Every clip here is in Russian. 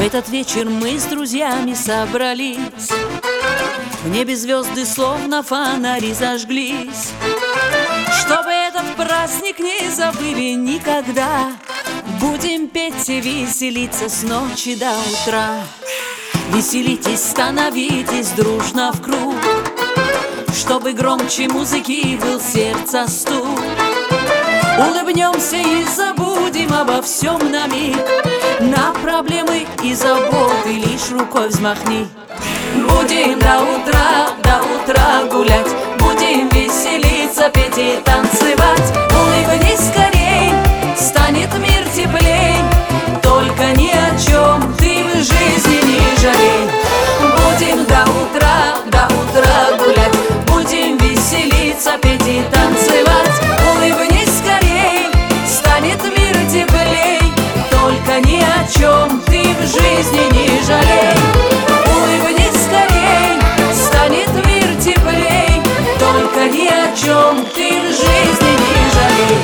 этот вечер мы с друзьями собрались, в небе звезды словно фонари зажглись. Чтобы этот праздник не забыли никогда, будем петь и веселиться с ночи до утра. Веселитесь, становитесь дружно в круг, чтобы громче музыки был сердца стук. Улыбнемся и забудем обо всем на миг, на проблемы и заботы лишь рукой взмахни. Будем до утра гулять, будем веселиться, петь и танцевать. Улыбнись скорей, станет мир теплей, только ни о чем ты в жизни не жалей. Будем до утра гулять, будем веселиться, петь и танцевать. Улыбнись скорей, станет мир теплей, только ни о чем ты в жизни не жалей. Улыбнись скорей, станет мир теплей, только ни о чем ты в жизни не жалей.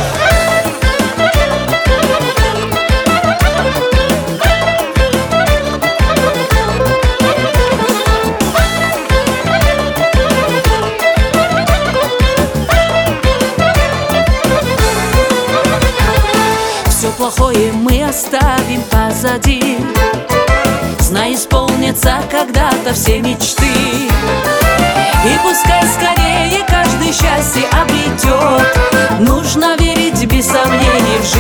Все плохое мы оставим позади, знай, исполнятся когда-то все мечты. И пускай скорее каждый счастье обретет, нужно верить без сомнений в